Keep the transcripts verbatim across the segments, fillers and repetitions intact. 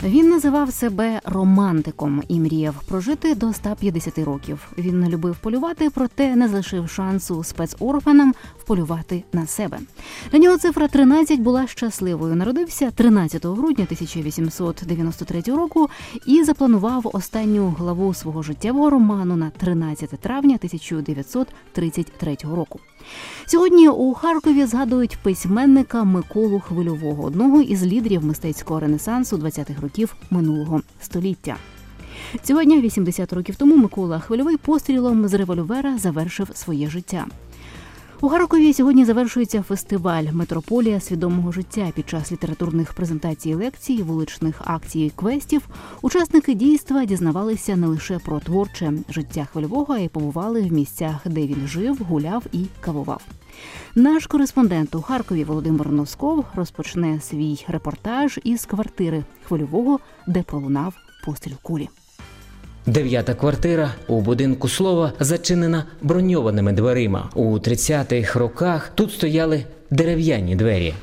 Він називав себе романтиком і мріяв прожити до ста п'ятдесяти років. Він не любив полювати, проте не залишив шансу спецорфанам вполювати на себе. Для нього цифра тринадцять була щасливою. Народився тринадцятого грудня тисяча вісімсот дев'яносто третього року і запланував останню главу свого життєвого роману на тринадцяте травня тисяча дев'ятсот тридцять третього року. Сьогодні у Харкові згадують письменника Миколу Хвильового, одного із лідерів мистецького ренесансу двадцятих років минулого століття. Цього дня, вісімдесят років тому, Микола Хвильовий пострілом з револьвера завершив своє життя. У Харкові сьогодні завершується фестиваль «Метрополія свідомого життя». Під час літературних презентацій, лекцій, вуличних акцій і квестів учасники дійства дізнавалися не лише про творче життя Хвильового, а й побували в місцях, де він жив, гуляв і кавував. Наш кореспондент у Харкові Володимир Носков розпочне свій репортаж із квартири Хвильового, де пролунав постріл кулі. Дев'ята квартира у будинку Слова зачинена броньованими дверима. У тридцятих роках тут стояли дерев'яні двері.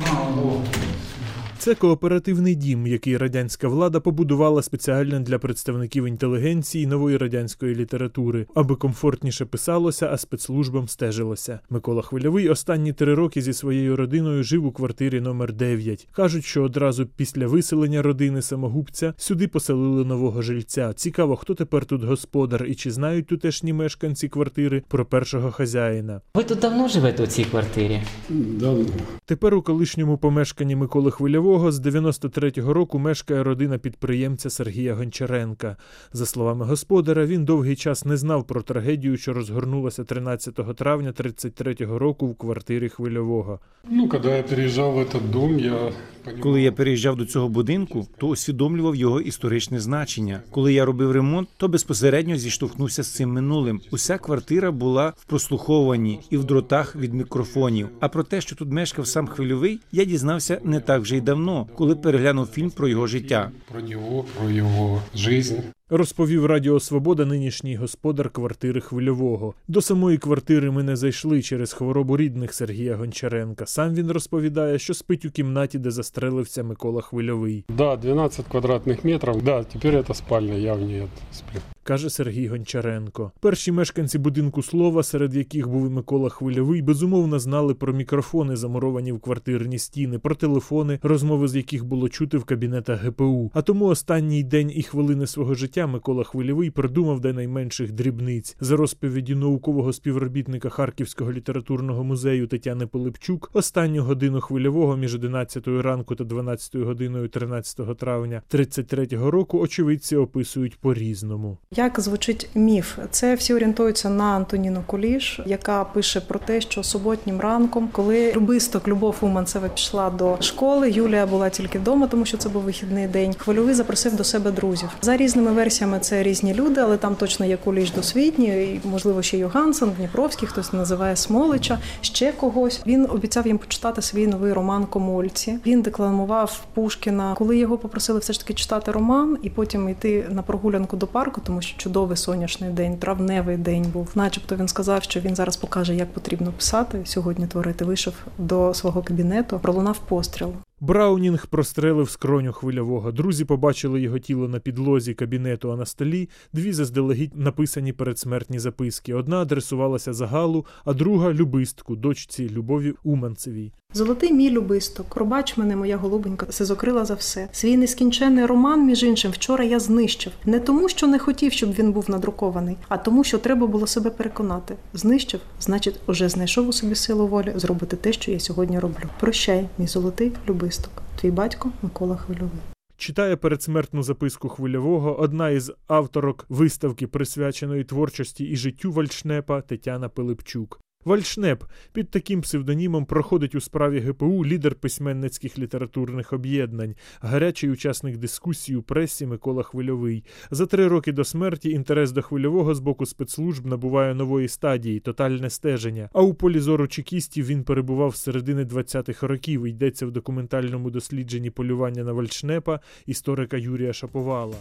Це кооперативний дім, який радянська влада побудувала спеціально для представників інтелігенції нової радянської літератури, аби комфортніше писалося, а спецслужбам стежилося. Микола Хвильовий останні три роки зі своєю родиною жив у квартирі номер дев'ять. Кажуть, що одразу після виселення родини самогубця сюди поселили нового жильця. Цікаво, хто тепер тут господар і чи знають тутешні мешканці квартири про першого хазяїна. Ви тут давно живете у цій квартирі? Давно. Тепер у колишньому помешканні Миколи Хвильового з дев'яносто третього року мешкає родина підприємця Сергія Гончаренка. За словами господаря, він довгий час не знав про трагедію, що розгорнулася тринадцятого травня тридцять третього року в квартирі Хвильового. Ну, коли я переїжджав в цей дом, я... Коли я переїжджав до цього будинку, то усвідомлював його історичне значення. Коли я робив ремонт, то безпосередньо зіштовхнувся з цим минулим. Уся квартира була в прослуховуванні і в дротах від мікрофонів. А про те, що тут мешкав сам Хвильовий, я дізнався не так вже й давно, коли переглянув фільм про його життя. Про нього, про його життя. Розповів Радіо Свобода нинішній господар квартири Хвильового. До самої квартири ми не зайшли через хворобу рідних Сергія Гончаренка. Сам він розповідає, що спить у кімнаті, де застрелився Микола Хвильовий. Да, дванадцять квадратних метрів. Да, тепер це спальня, я в ній сплю. Каже Сергій Гончаренко. Перші мешканці будинку Слова, серед яких був і Микола Хвильовий, безумовно знали про мікрофони, замуровані в квартирні стіни, про телефони, розмови з яких було чути в кабінетах ге пе у. А тому останній день і хвилини свого життя Микола Хвильовий придумав до найменших дрібниць. За розповіддю наукового співробітника Харківського літературного музею Тетяни Пилипчук, останню годину Хвильового між одинадцятою ранку та дванадцятою годиною тринадцятого травня тридцять третього року очевидці описують по-різному. Як звучить міф? Це всі орієнтуються на Антоніну Куліш, яка пише про те, що суботнім ранком, коли Любисток Любов Уманцева пішла до школи, Юлія була тільки вдома, тому що це був вихідний день, Хвильовий запросив до себе друзів. За різними версіями це різні люди, але там точно є Куліш досвітній, і, можливо, ще Йогансен, Дніпровський, хтось називає Смолича, ще когось. Він обіцяв їм почитати свій новий роман «Комольці». Він декламував Пушкіна. Коли його попросили все ж таки читати роман і потім йти на прогулянку до парку, тому що чудовий сонячний день, травневий день був. Начебто він сказав, що він зараз покаже, як потрібно писати, сьогодні творити. Вийшов до свого кабінету, пролунав постріл. Браунінг прострелив скроню Хвильового. Друзі побачили його тіло на підлозі кабінету, а на столі дві заздалегідь написані передсмертні записки. Одна адресувалася Загалу, а друга – Любистку, дочці Любові Уманцевій. «Золотий мій Любисток, пробач мене, моя голубонька, сизокрила за все. Свій нескінченний роман, між іншим, вчора я знищив. Не тому, що не хотів, щоб він був надрукований, а тому, що треба було себе переконати. Знищив, значить, уже знайшов у собі силу волі зробити те, що я сьогодні роблю. Прощай, мій золотий Любисток. Твій батько Микола Хвильовий». Читає передсмертну записку Хвильового одна із авторок виставки, присвяченої творчості і життю Вальшнепа, Тетяна Пилипчук. Вальшнеп під таким псевдонімом проходить у справі ге пе у лідер письменницьких літературних об'єднань, гарячий учасник дискусії у пресі Микола Хвильовий. За три роки до смерті інтерес до Хвильового з боку спецслужб набуває нової стадії – тотальне стеження. А у полі зору чекістів він перебував з середини двадцятих років, йдеться в документальному дослідженні полювання на Вальшнепа історика Юрія Шаповала.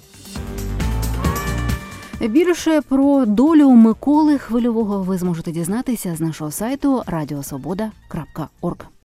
Більше про долю Миколи Хвильового ви зможете дізнатися з нашого сайту радіосвобода крапка орг.